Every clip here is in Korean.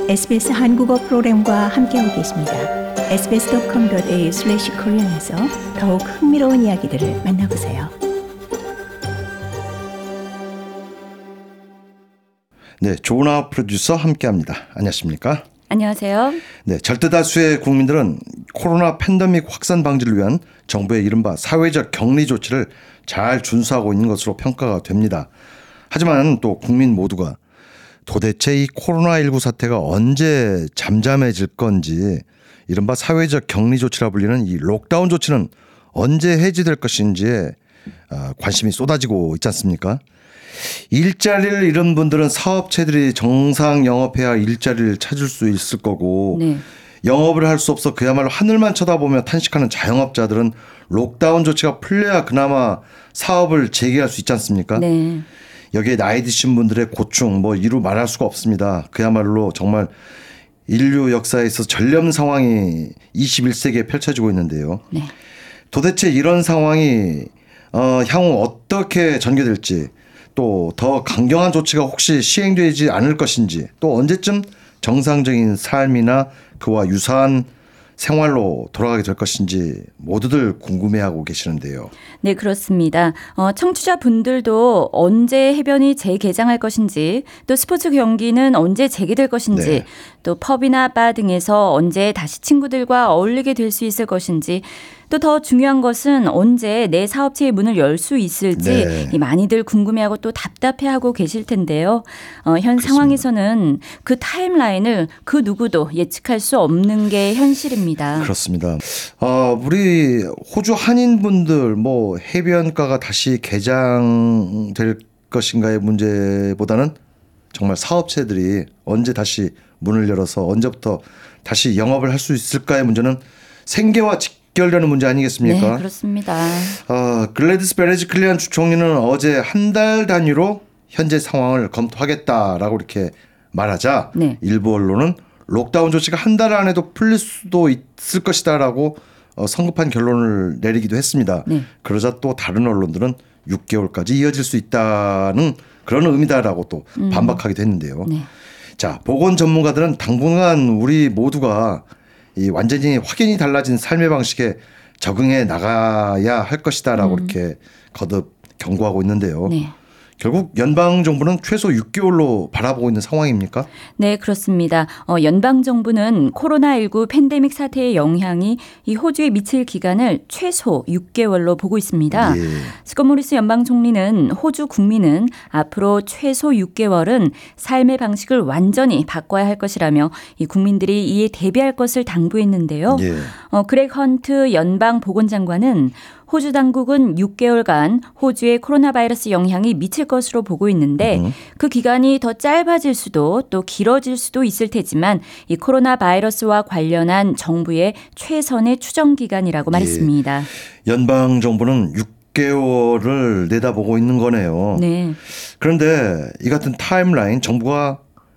SBS 한국어 프로그램과 함께하고 계십니다. sbs.com.au/korean에서 더욱 흥미로운 이야기들을 만나보세요. 네, 조은아 프로듀서 함께합니다. 안녕하십니까? 안녕하세요. 네, 절대다수의 국민들은 코로나 팬데믹 확산 방지를 위한 정부의 이른바 사회적 격리 조치를 잘 준수하고 있는 것으로 평가가 됩니다. 하지만 또 국민 모두가 도대체 이 코로나19 사태가 언제 잠잠해질 건지, 이른바 사회적 격리 조치라 불리는 이 록다운 조치는 언제 해지될 것인지에 관심이 쏟아지고 있지 않습니까? 일자리를 잃은 분들은 사업체들이 정상 영업해야 일자리를 찾을 수 있을 거고, 네. 영업을 할 수 없어 그야말로 하늘만 쳐다보며 탄식하는 자영업자들은 록다운 조치가 풀려야 그나마 사업을 재개할 수 있지 않습니까? 네. 여기에 나이 드신 분들의 고충 이루 말할 수가 없습니다. 그야말로 정말 인류 역사에 있어서 전염 상황이 21세기에 펼쳐지고 있는데요. 네. 도대체 이런 상황이 향후 어떻게 전개될지, 또 더 강경한 조치가 혹시 시행되지 않을 것인지, 또 언제쯤 정상적인 삶이나 그와 유사한 생활로 돌아가게 될 것인지 모두들 궁금해하고 계시는데요. 네, 그렇습니다. 청취자분들도 언제 해변이 재개장할 것인지, 또 스포츠 경기는 언제 재개될 것인지, 네. 또 펍이나 바 등에서 언제 다시 친구들과 어울리게 될 수 있을 것인지, 또 더 중요한 것은 언제 내 사업체의 문을 열 수 있을지 네. 많이들 궁금해하고 또 답답해하고 계실 텐데요. 현 그렇습니다. 상황에서는 그 타임라인을 그 누구도 예측할 수 없는 게 현실입니다. 그렇습니다. 우리 호주 한인분들 해변가가 다시 개장될 것인가의 문제보다는 정말 사업체들이 언제 다시 문을 열어서 언제부터 다시 영업을 할 수 있을까의 문제는 생계와 직결되는 문제 아니겠습니까? 네, 그렇습니다. 글래디스 베레지클리안 주총리는 어제 한 달 단위로 현재 상황을 검토하겠다라고 이렇게 말하자, 네. 일부 언론은 록다운 조치가 한 달 안에도 풀릴 수도 있을 것이다라고 성급한 결론을 내리기도 했습니다. 네. 그러자 또 다른 언론들은 6개월까지 이어질 수 있다는 그런 의미다라고 또 반박하기도 했는데요. 네. 자, 보건 전문가들은 당분간 우리 모두가 이 완전히 확연히 달라진 삶의 방식에 적응해 나가야 할 것이다라고 이렇게 거듭 경고하고 있는데요. 네. 결국 연방 정부는 최소 6개월로 바라보고 있는 상황입니까? 네, 그렇습니다. 연방 정부는 코로나19 팬데믹 사태의 영향이 이 호주에 미칠 기간을 최소 6개월로 보고 있습니다. 예. 스콧 모리스 연방 총리는 호주 국민은 앞으로 최소 6개월은 삶의 방식을 완전히 바꿔야 할 것이라며 이 국민들이 이에 대비할 것을 당부했는데요. 예. 그렉 헌트 연방 보건장관은 호주 당국은 6개월간 호주의 코로나 바이러스 영향이 미칠 것으로 보고 있는데 그 기간이 더 짧아질 수도 또 길어질 수도 있을 테지만 이 코로나 바이러스와 관련한 정부의 최선의 추정 기간이라고 말했습니다. 연방 정부는 6개월을 내다보고 있는 거네요. 네. 그런데 이 같은 타임라인, 정부가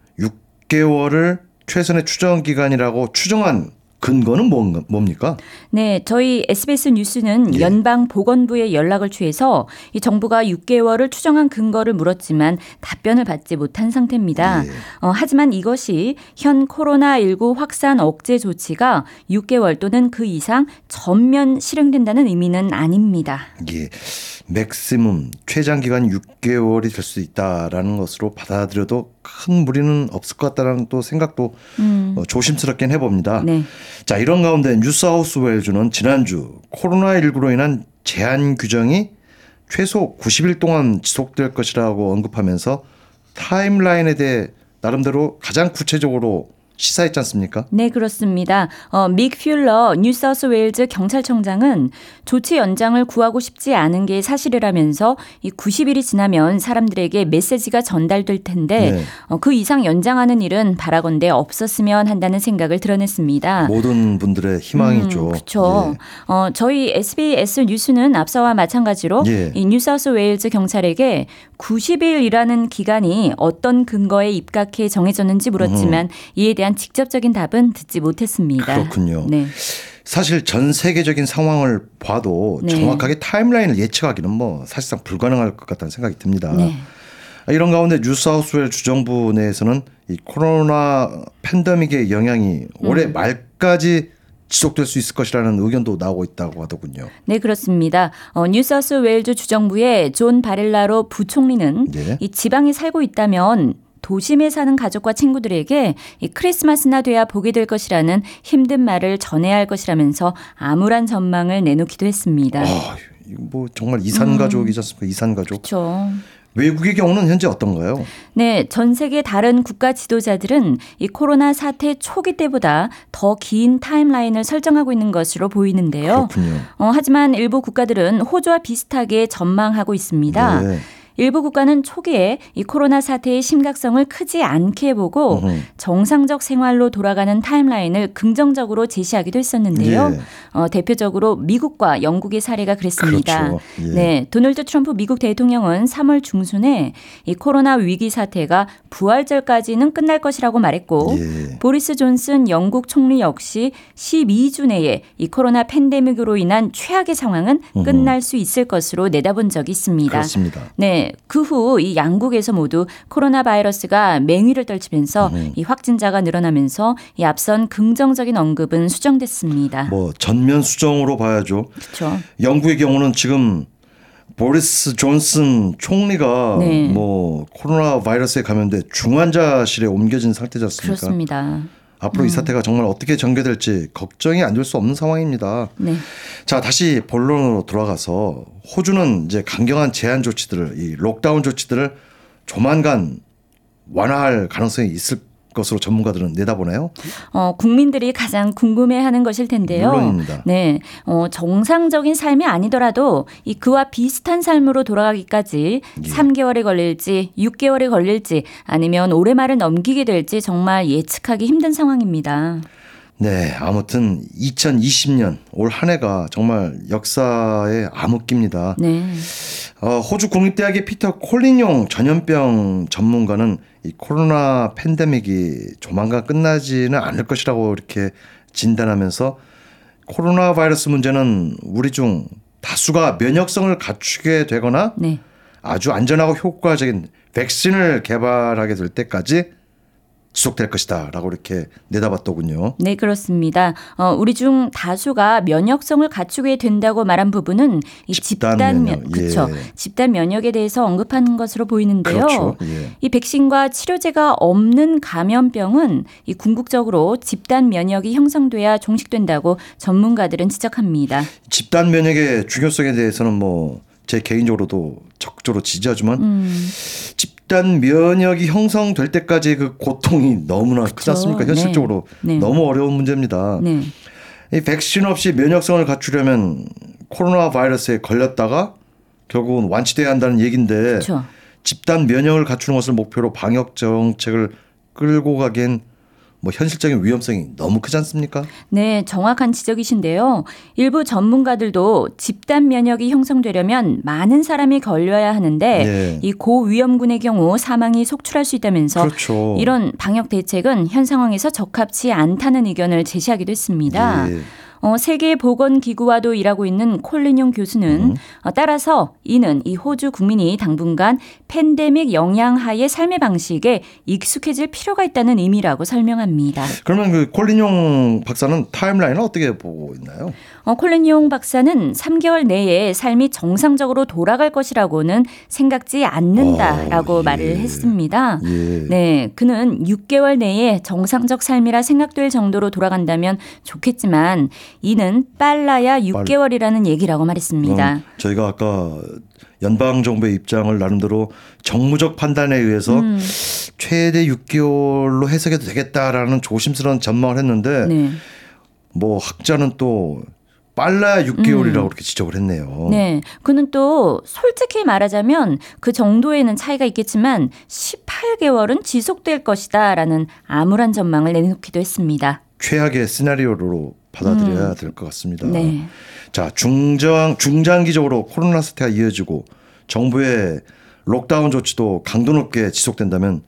6개월을 최선의 추정 기간이라고 추정한 근거는 뭡니까? 네, 저희 SBS 뉴스는 예. 연방 보건부에 연락을 취해서 이 정부가 6개월을 추정한 근거를 물었지만 답변을 받지 못한 상태입니다. 예. 하지만 이것이 현 코로나19 확산 억제 조치가 6개월 또는 그 이상 전면 실행된다는 의미는 아닙니다. 예. 맥시멈 최장 기간이 6개월이 될 수 있다라는 것으로 받아들여도 큰 무리는 없을 것 같다는 또 생각도 조심스럽긴 해봅니다. 네. 자, 이런 가운데 뉴사우스웨일즈는 지난주 코로나19로 인한 제한 규정이 최소 90일 동안 지속될 것이라고 언급하면서 타임라인에 대해 나름대로 가장 구체적으로 시사했지 않습니까? 네, 그렇습니다. 믹 퓰러 뉴사우스웨일즈 경찰청장은 조치 연장을 구하고 싶지 않은 게 사실이라면서 이 90일이 지나면 사람들에게 메시지가 전달될 텐데 네. 그 이상 연장하는 일은 바라건대 없었으면 한다는 생각을 드러냈습니다. 모든 분들의 희망이죠. 그렇죠. 저희 SBS 뉴스는 앞서와 마찬가지로 예. 이 뉴사우스웨일즈 경찰에게 90일이라는 기간이 어떤 근거에 입각해 정해졌는지 물었지만 이에 대한 직접적인 답은 듣지 못했습니다. 그렇군요. 네. 사실 전 세계적인 상황을 봐도 네. 정확하게 타임라인을 예측하기는 사실상 불가능할 것 같다는 생각이 듭니다. 네. 이런 가운데 뉴사우스웨일 주정부 내에서는 이 코로나 팬데믹의 영향이 올해 말까지 지속될 수 있을 것이라는 의견도 나오고 있다고 하더군요. 네, 그렇습니다. 뉴사우스 웨일즈 주정부의 존 바렐라로 부총리는 네. 이 지방에 살고 있다면 도심에 사는 가족과 친구들에게 이 크리스마스나 돼야 보게 될 것이라는 힘든 말을 전해야 할 것이라면서 암울한 전망을 내놓기도 했습니다. 이거 뭐 정말 이산가족이지 않습니까? 이산가족. 그렇죠. 외국의 경우는 현재 어떤가요? 네, 전 세계 다른 국가 지도자들은 이 코로나 사태 초기 때보다 더 긴 타임라인을 설정하고 있는 것으로 보이는데요. 그렇군요. 하지만 일부 국가들은 호주와 비슷하게 전망하고 있습니다. 네. 일부 국가는 초기에 이 코로나 사태의 심각성을 크지 않게 보고 정상적 생활로 돌아가는 타임라인을 긍정적으로 제시하기도 했었는데요. 대표적으로 미국과 영국의 사례가 그랬습니다. 그렇죠. 예. 네, 도널드 트럼프 미국 대통령은 3월 중순에 이 코로나 위기 사태가 부활절까지는 끝날 것이라고 말했고 예. 보리스 존슨 영국 총리 역시 12주 내에 이 코로나 팬데믹으로 인한 최악의 상황은 끝날 수 있을 것으로 내다본 적이 있습니다. 그렇습니다. 네, 그 후 이 양국에서 모두 코로나 바이러스가 맹위를 떨치면서 이 확진자가 늘어나면서 이 앞선 긍정적인 언급은 수정됐습니다. 뭐 전면 수정으로 봐야죠. 그렇죠. 영국의 경우는 지금 보리스 존슨 총리가 네. 뭐 코로나 바이러스에 감염돼 중환자실에 옮겨진 상태지 않습니까? 그렇습니다. 앞으로 이 사태가 정말 어떻게 전개될지 걱정이 안 될 수 없는 상황입니다. 네. 자, 다시 본론으로 돌아가서 호주는 이제 강경한 제한 조치들을 이 록다운 조치들을 조만간 완화할 가능성이 있을 것으로 전문가들은 내다보나요? 국민들이 가장 궁금해하는 것일 텐데요. 물론입니다. 네, 정상적인 삶이 아니더라도 이 그와 비슷한 삶으로 돌아가기까지 3개월이 걸릴지 6개월이 걸릴지 아니면 올해 말을 넘기게 될지 정말 예측하기 힘든 상황입니다. 네, 아무튼 2020년 올 한 해가 정말 역사의 암흑기입니다. 네. 호주 국립대학의 피터 콜린용 전염병 전문가는 이 코로나 팬데믹이 조만간 끝나지는 않을 것이라고 이렇게 진단하면서 코로나 바이러스 문제는 우리 중 다수가 면역성을 갖추게 되거나 네. 아주 안전하고 효과적인 백신을 개발하게 될 때까지 지속될 것이다 라고 이렇게 내다봤더군요. 네, 그렇습니다. 우리 중 다수가 면역성을 갖추게 된다고 말한 부분은 이 집단 면역. 그렇죠. 예. 집단 면역에 대해서 언급하는 것으로 보이는데요. 그렇죠. 예. 이 백신과 치료제가 없는 감염병은 이 궁극적으로 집단 면역이 형성돼야 종식된다고 전문가들은 지적합니다. 집단 면역의 중요성에 대해서는 뭐 제 개인적으로도 적극적으로 지지하지만 집단 면역이 형성될 때까지 그 고통이 너무나 크지 않습니까? 현실적으로 네. 너무 어려운 문제입니다. 네. 이 백신 없이 면역성을 갖추려면 코로나 바이러스에 걸렸다가 결국은 완치돼야 한다는 얘기인데 그렇죠. 집단 면역을 갖추는 것을 목표로 방역 정책을 끌고 가기엔 뭐 현실적인 위험성이 너무 크지 않습니까? 네, 정확한 지적이신데요. 일부 전문가들도 집단 면역이 형성되려면 많은 사람이 걸려야 하는데 네. 이 고위험군의 경우 사망이 속출할 수 있다면서 그렇죠. 이런 방역 대책은 현 상황에서 적합치 않다는 의견을 제시하기도 했습니다. 예. 세계보건기구와도 일하고 있는 콜린용 교수는 따라서 이는 이 호주 국민이 당분간 팬데믹 영향하의 삶의 방식에 익숙해질 필요가 있다는 의미라고 설명합니다. 그러면 그 콜린용 박사는 타임라인을 어떻게 보고 있나요? 콜린용 박사는 3개월 내에 삶이 정상적으로 돌아갈 것이라고는 생각지 않는다라고 예. 말을 했습니다. 예. 네, 그는 6개월 내에 정상적 삶이라 생각될 정도로 돌아간다면 좋겠지만 이는 빨라야 6개월이라는 얘기라고 말했습니다. 저희가 아까 연방 정부의 입장을 나름대로 정무적 판단에 의해서 최대 6개월로 해석해도 되겠다라는 조심스러운 전망을 했는데 네. 뭐 학자는 또 빨라야 6개월이라고 그렇게 지적을 했네요. 네. 그는 또 솔직히 말하자면 그 정도에는 차이가 있겠지만 18개월은 지속될 것이다라는 암울한 전망을 내놓기도 했습니다. 최악의 시나리오로 받아들여야 될 것 같습니다. 네. 자, 중장기적으로 코로나 사태가 이어지고 정부의 록다운 조치도 강도 높게 지속된다면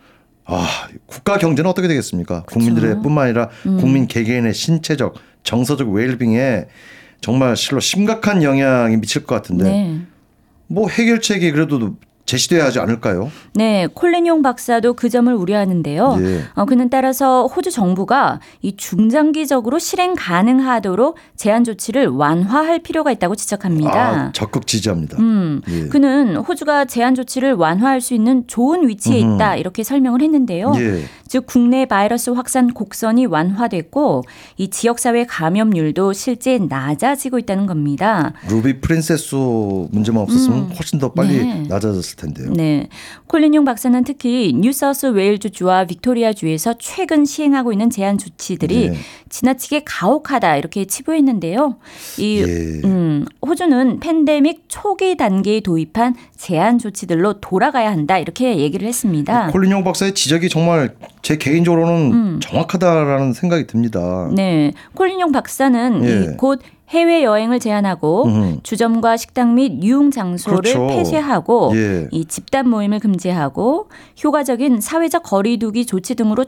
국가 경제는 어떻게 되겠습니까? 국민들의 뿐만 아니라 국민 개개인의 신체적, 정서적 웰빙에 정말 실로 심각한 영향이 미칠 것 같은데 네. 뭐 해결책이 그래도 제시돼야 하지 않을까요? 네, 콜린용 박사도 그 점을 우려하는데요. 예. 그는 따라서 호주 정부가 이 중장기적으로 실행 가능하도록 제한 조치를 완화할 필요가 있다고 지적합니다. 적극 지지합니다. 예. 그는 호주가 제한 조치를 완화할 수 있는 좋은 위치에 있다 이렇게 설명을 했는데요. 예. 즉 국내 바이러스 확산 곡선이 완화됐고 이 지역사회 감염률도 실제 낮아지고 있다는 겁니다. 루비 프린세스 문제만 없었으면 훨씬 더 빨리 네. 낮아졌을 텐데요. 네, 콜린용 박사는 특히 뉴사우스 웨일즈주와 빅토리아주에서 최근 시행하고 있는 제한 조치들이 예. 지나치게 가혹하다 이렇게 치부했는데요. 이 예. 호주는 팬데믹 초기 단계에 도입한 제한 조치들로 돌아가야 한다 이렇게 얘기를 했습니다. 콜린용 박사의 지적이 정말 제 개인적으로는 정확하다라는 생각이 듭니다. 네, 콜린용 박사는 예. 곧 해외 여행을 제한하고 주점과 식당 및 유흥 장소를 그렇죠. 폐쇄하고 예. 이 집단 모임을 금지하고 효과적인 사회적 거리두기 조치 등으로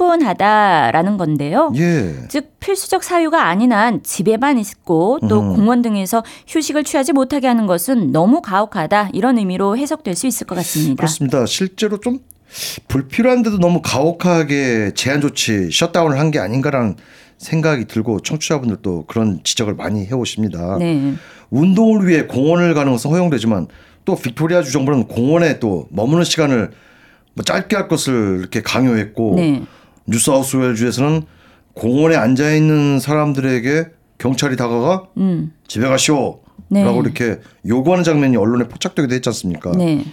충분하다라는 건데요. 예. 즉 필수적 사유가 아닌 한 집에만 있고 또 공원 등에서 휴식을 취하지 못하게 하는 것은 너무 가혹하다 이런 의미로 해석될 수 있을 것 같습니다. 그렇습니다. 실제로 좀 불필요한데도 너무 가혹하게 제한 조치 셧다운을 한 게 아닌가라는 생각이 들고 청취자분들도 그런 지적을 많이 해오십니다. 네. 운동을 위해 공원을 가는 것은 허용되지만 또 빅토리아주 정부는 공원에 또 머무는 시간을 뭐 짧게 할 것을 이렇게 강요했고 네. 뉴사우스웨일주에서는 공원에 앉아 있는 사람들에게 경찰이 다가가 집에 가시오 네. 라고 이렇게 요구하는 장면이 언론에 포착되기도 했지 않습니까? 네.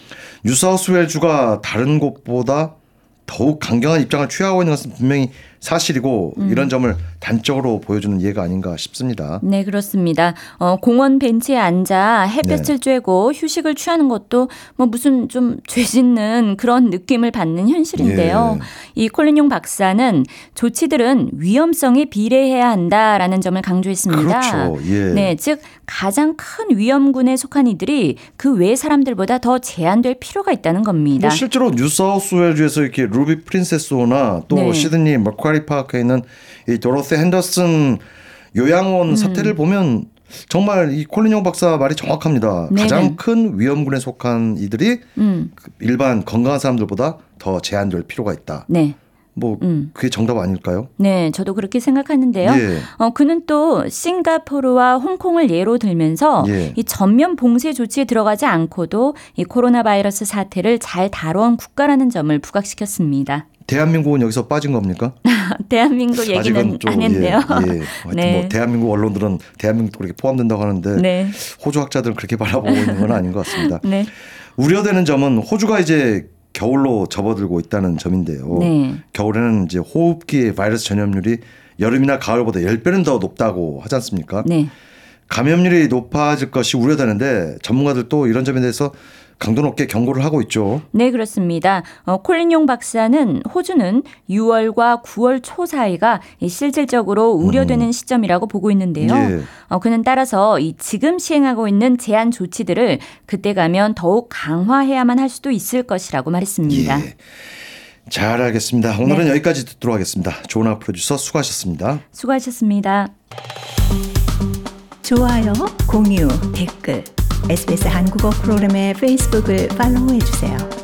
뉴사우스웨일주가 다른 곳보다 더욱 강경한 입장을 취하고 있는 것은 분명히 사실이고 이런 점을 단적으로 보여주는 예가 아닌가 싶습니다. 네, 그렇습니다. 공원 벤치에 앉아 햇볕을 쬐고 휴식을 취하는 것도 뭐 무슨 좀 죄짓는 그런 느낌을 받는 현실인데요. 이 콜린용 박사는 조치들은 위험성에 비례해야 한다라는 점을 강조했습니다. 그렇죠. 예. 네, 즉 가장 큰 위험군에 속한 이들이 그 외 사람들보다 더 제한될 필요가 있다는 겁니다. 뭐 실제로 뉴사우스웨일주에서 이렇게 루비 프린세스호나 또 네. 시드니 머쿼리 파크에 있는 이 도로시 핸더슨 요양원 사태를 보면 정말 이 콜린용 박사 말이 정확합니다. 네네. 가장 큰 위험군에 속한 이들이 일반 건강한 사람들보다 더 제한될 필요가 있다. 네. 뭐 그게 정답 아닐까요? 네, 저도 그렇게 생각하는데요. 예. 그는 또 싱가포르와 홍콩을 예로 들면서 예. 이 전면 봉쇄 조치에 들어가지 않고도 이 코로나 바이러스 사태를 잘 다뤄온 국가라는 점을 부각시켰습니다. 대한민국은 여기서 빠진 겁니까? 대한민국 얘기는 아직은 좀, 안 했네요. 하여튼 네. 뭐 대한민국 언론들은 대한민국도 그렇게 포함된다고 하는데 네. 호주 학자들은 그렇게 바라보고 있는 건 아닌 것 같습니다. 네. 우려되는 점은 호주가 이제 겨울로 접어들고 있다는 점인데요. 네. 겨울에는 이제 호흡기 바이러스 전염률이 여름이나 가을보다 10배는 더 높다고 하지 않습니까? 네. 감염률이 높아질 것이 우려되는데 전문가들도 이런 점에 대해서 강도 높게 경고를 하고 있죠. 네, 그렇습니다. 콜린용 박사는 호주는 6월과 9월 초 사이가 실질적으로 우려되는 시점이라고 보고 있는데요. 예. 그는 따라서 이 지금 시행하고 있는 제한 조치들을 그때 가면 더욱 강화해야만 할 수도 있을 것이라고 말했습니다. 예. 잘 알겠습니다. 오늘은 여기까지 듣도록 하겠습니다. 조은아 프로듀서 수고하셨습니다. 수고하셨습니다. 좋아요, 공유, 댓글, SBS 한국어 프로그램의 페이스북을 팔로우해주세요.